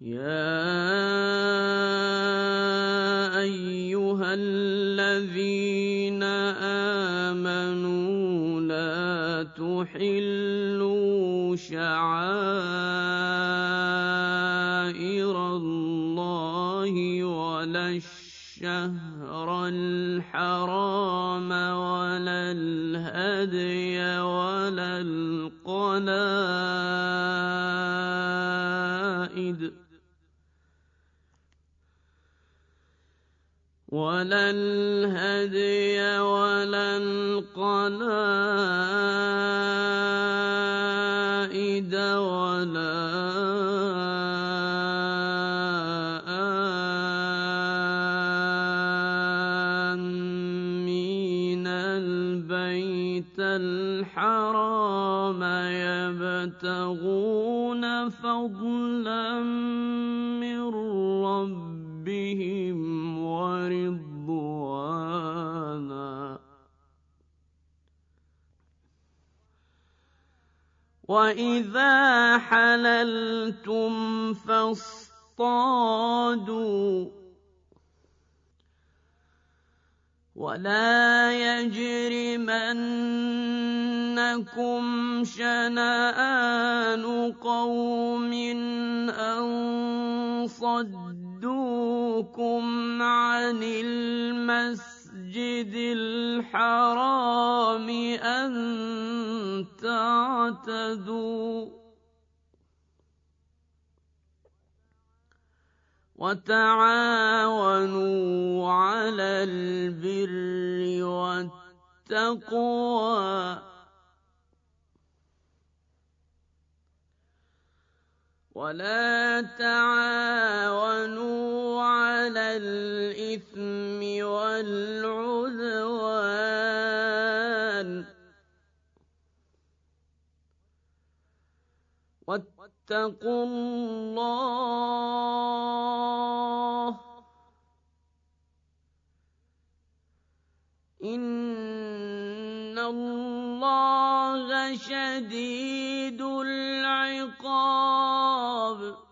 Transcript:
يَا أَيُّهَا الَّذِينَ آمَنُوا لَا تُحِلُّوا شَعَائِرَ اللَّهِ وَلَا الشَّهْرَ الْحَرَامَ وَلَا الْهَدْيَ وَلَا الْقَلَائِدَ وَلَا آمِّينَ الْبَيْتَ الْحَرَامَ يَبْتَغُونَ فَضْلًا مِّن رَّبِّهِمْ وَرِضْوَانًا وَإِذَا حَلَلْتُمْ فاصطادوا وَلَا يَجْرِمَنَّكُمْ شَنَآنُ قَوْمٍ أَن صَدُّوكُمْ عَنِ الْمَسْجِدِ الْحَرَامِ أَن تَعْتَدُوا وَتَعَاوَنُوا عَلَى الْبِرِّ وَالتَّقْوَىٰ وَلَا تَعَاوَنُوا عَلَى الْإِثْمِ وَالْعُدْوَانِ وَاتَّقُوا اللَّهَ ۖ إِنَّ اللَّهَ شَدِيدُ الْعِقَابِ